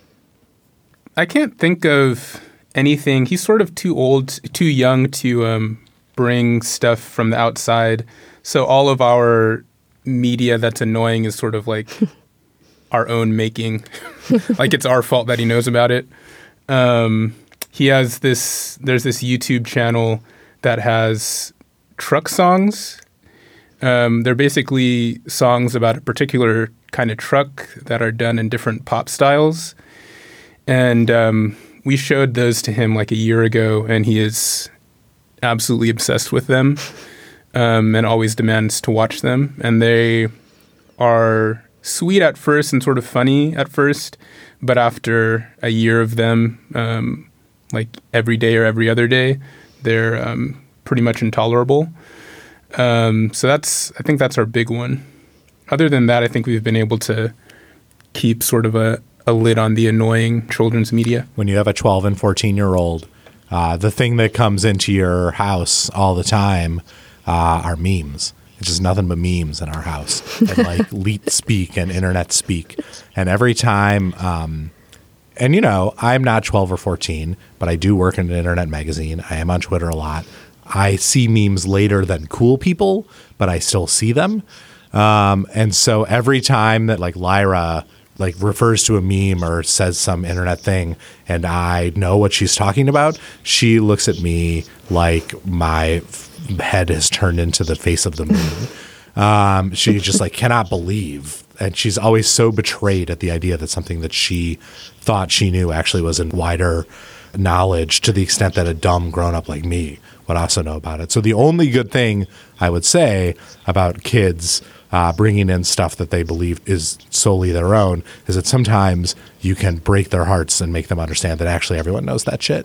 Speaker 4: I can't think of anything. He's sort of too old, too young to um, bring stuff from the outside. So all of our media that's annoying is sort of like our own making. Like it's our fault that he knows about it. Um, he has this, there's this YouTube channel that has truck songs. Um, they're basically songs about a particular kind of truck that are done in different pop styles. And um, we showed those to him like a year ago, and he is absolutely obsessed with them um, and always demands to watch them. And they are sweet at first and sort of funny at first, but after a year of them, um, like every day or every other day, they're um, pretty much intolerable. Um, so that's, I think that's our big one. Other than that, I think we've been able to keep sort of a, a lid on the annoying children's media.
Speaker 3: When you have a twelve and fourteen year old, uh, the thing that comes into your house all the time uh, are memes. It's just nothing but memes in our house and like leet speak and internet speak. And every time, um, and you know, I'm not twelve or fourteen, but I do work in an internet magazine. I am on Twitter a lot. I see memes later than cool people, but I still see them. Um, and so every time that like Lyra like refers to a meme or says some internet thing and I know what she's talking about, she looks at me like my f- head has turned into the face of the moon. Um, she just like cannot believe. And she's always so betrayed at the idea that something that she thought she knew actually was in wider knowledge, to the extent that a dumb grown up like me would also know about it. So the only good thing I would say about kids uh, bringing in stuff that they believe is solely their own is that sometimes you can break their hearts and make them understand that actually everyone knows that shit.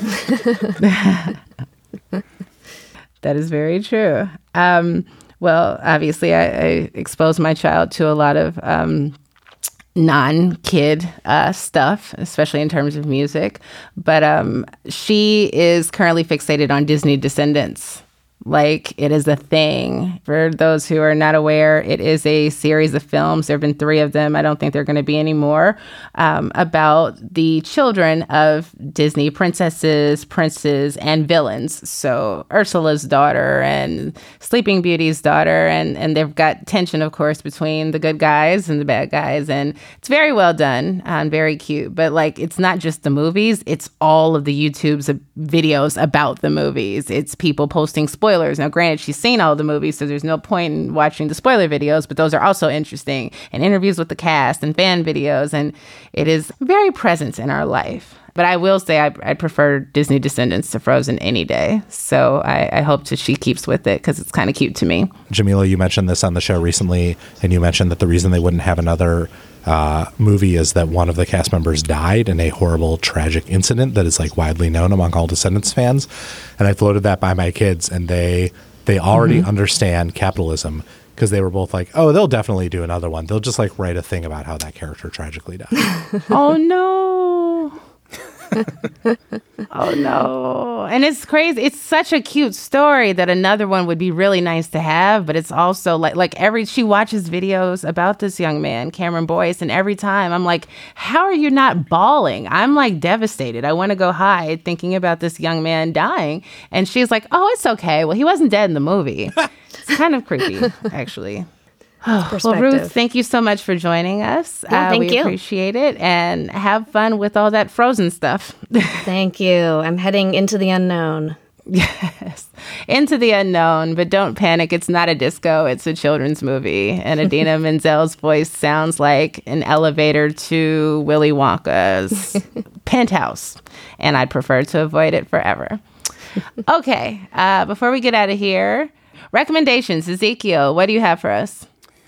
Speaker 2: That is very true. Um, well, obviously, I, I exposed my child to a lot of um, non-kid uh, stuff, especially in terms of music. But um, she is currently fixated on Disney Descendants. Like, it is a thing. For those who are not aware, it is a series of films. There have been three of them. I don't think there are going to be any more, um, about the children of Disney princesses, princes, and villains. So Ursula's daughter and Sleeping Beauty's daughter. And, and they've got tension, of course, between the good guys and the bad guys. And it's very well done and very cute. But, like, it's not just the movies. It's all of the YouTube's videos about the movies. It's people posting spoilers. Now, granted, she's seen all the movies, so there's no point in watching the spoiler videos, but those are also interesting, and interviews with the cast and fan videos, and it is very present in our life. But I will say I, I prefer Disney Descendants to Frozen any day, so I, I hope that she keeps with it because it's kind of cute to me.
Speaker 3: Jamila, you mentioned this on the show recently, and you mentioned that the reason they wouldn't have another uh, movie is that one of the cast members died in a horrible, tragic incident that is like widely known among all Descendants fans. And I floated that by my kids, and they they already mm-hmm. understand capitalism because they were both like, oh, they'll definitely do another one. They'll just like write a thing about how that character tragically died.
Speaker 2: Oh, no. Oh, no. And it's crazy. It's such a cute story that another one would be really nice to have. But it's also like like every she watches videos about this young man, Cameron Boyce. And every time I'm like, how are you not bawling? I'm like devastated. I want to go hide thinking about this young man dying. And she's like, oh, it's okay. Well, he wasn't dead in the movie. It's kind of creepy, actually. Oh, well, Ruth, thank you so much for joining us.
Speaker 10: Yeah,
Speaker 2: uh,
Speaker 10: thank
Speaker 2: we
Speaker 10: you.
Speaker 2: appreciate it, and have fun with all that Frozen stuff.
Speaker 10: Thank you. I'm heading into the unknown.
Speaker 2: Yes, into the unknown, but don't panic. It's not a disco. It's a children's movie, and Idina Menzel's voice sounds like an elevator to Willy Wonka's penthouse, and I'd prefer to avoid it forever. Okay, uh, before we get out of here, recommendations. Ezekiel, what do you have for us?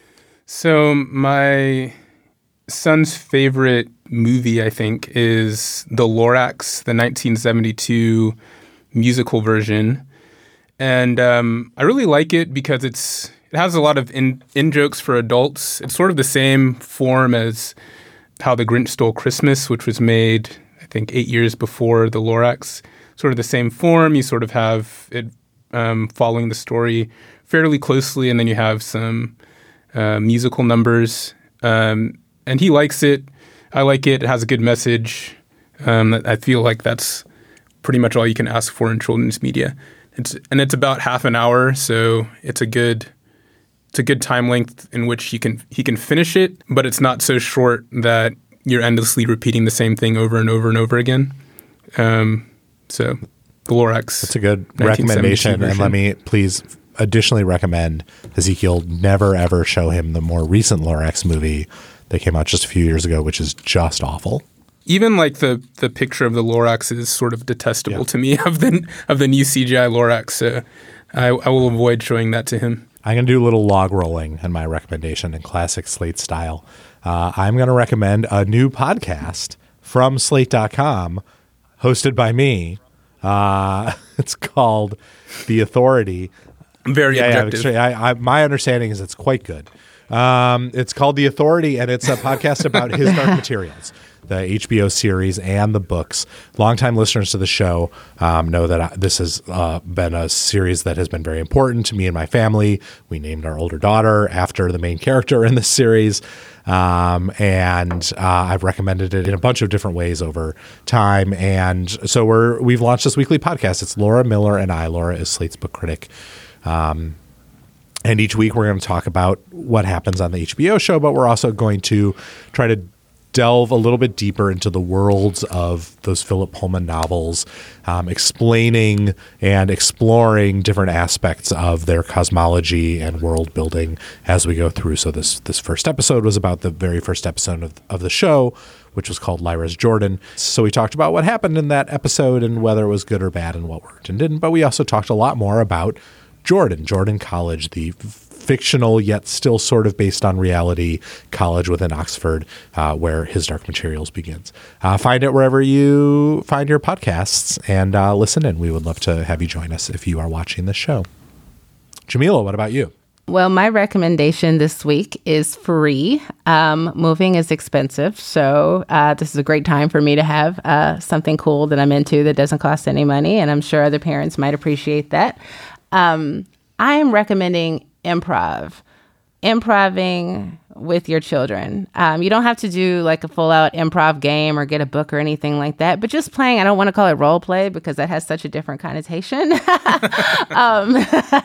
Speaker 4: So my son's favorite movie, I think, is The Lorax, the nineteen seventy-two musical version. And um, I really like it because it's it has a lot of in, in jokes for adults. It's sort of the same form as How the Grinch Stole Christmas, which was made, I think, eight years before The Lorax. Sort of the same form. You sort of have it um, following the story fairly closely, and then you have some uh, musical numbers. Um, and he likes it. I like it. It has a good message. Um, I feel like that's pretty much all you can ask for in children's media. It's and it's about half an hour, so it's a good it's a good time length in which he can he can finish it, but it's not so short that you're endlessly repeating the same thing over and over and over again. Um, so The Lorax.
Speaker 3: It's a good recommendation.
Speaker 4: Version.
Speaker 3: And let me please additionally recommend Ezekiel never ever show him the more recent Lorax movie that came out just a few years ago, which is just awful.
Speaker 4: Even like the the picture of the Lorax is sort of detestable
Speaker 3: yeah.
Speaker 4: to me of the of the new C G I Lorax. So I, I will avoid showing that to him.
Speaker 3: I'm going to do a little log rolling in my recommendation in classic Slate style. Uh, I'm going to recommend a new podcast from Slate dot com hosted by me. Uh, it's called The Authority.
Speaker 4: Very
Speaker 3: yeah,
Speaker 4: objective.
Speaker 3: Yeah, I, I, my understanding is it's quite good. Um, it's called The Authority, and it's a podcast about His Dark Materials, the H B O series and the books. Longtime listeners to the show um, know that I, this has uh, been a series that has been very important to me and my family. We named our older daughter after the main character in this series. Um, and uh, I've recommended it in a bunch of different ways over time. And so we're, we've launched this weekly podcast. It's Laura Miller and I. Laura is Slate's book critic. Um, And each week we're going to talk about what happens on the H B O show, but we're also going to try to delve a little bit deeper into the worlds of those Philip Pullman novels, um, explaining and exploring different aspects of their cosmology and world building as we go through. So this this first episode was about the very first episode of, of the show, which was called Lyra's Jordan. So we talked about what happened in that episode and whether it was good or bad and what worked and didn't. But we also talked a lot more about Jordan, Jordan College, the fictional yet still sort of based on reality college within Oxford, uh, where His Dark Materials begins. Uh, find it wherever you find your podcasts and uh, listen in. We would love to have you join us if you are watching this show. Jamila, what about you?
Speaker 2: Well, my recommendation this week is free. Um, moving is expensive, so uh, this is a great time for me to have uh, something cool that I'm into that doesn't cost any money, and I'm sure other parents might appreciate that. Um, I am recommending improv, improving with your children. Um, you don't have to do like a full out improv game or get a book or anything like that, but just playing. I don't want to call it role play because that has such a different connotation um,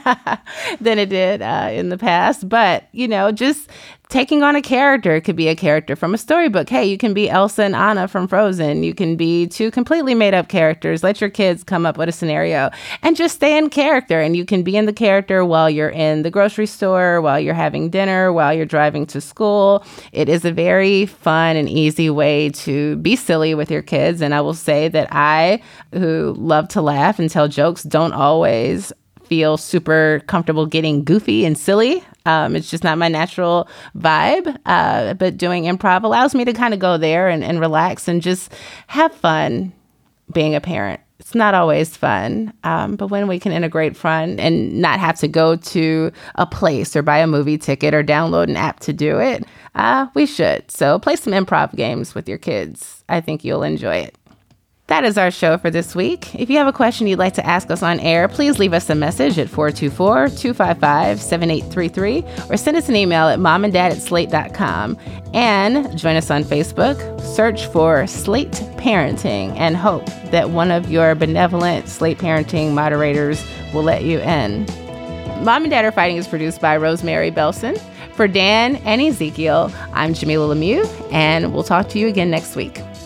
Speaker 2: than it did uh, in the past. But, you know, just taking on a character. It could be a character from a storybook. Hey, you can be Elsa and Anna from Frozen. You can be two completely made up characters. Let your kids come up with a scenario and just stay in character. And you can be in the character while you're in the grocery store, while you're having dinner, while you're driving to school. It is a very fun and easy way to be silly with your kids. And I will say that I, who love to laugh and tell jokes, don't always feel super comfortable getting goofy and silly. Um, it's just not my natural vibe. Uh, but doing improv allows me to kind of go there and, and relax and just have fun being a parent. It's not always fun, um, but when we can integrate fun and not have to go to a place or buy a movie ticket or download an app to do it, uh, we should. So play some improv games with your kids. I think you'll enjoy it. That is our show for this week. If you have a question you'd like to ask us on air, please leave us a message at four two four, two five five, seven eight three three or send us an email at momanddad at slate dot com. And join us on Facebook. Search for Slate Parenting and hope that one of your benevolent Slate Parenting moderators will let you in. Mom and Dad Are Fighting is produced by Rosemary Belson. For Dan and Ezekiel, I'm Jamila Lemieux, and we'll talk to you again next week.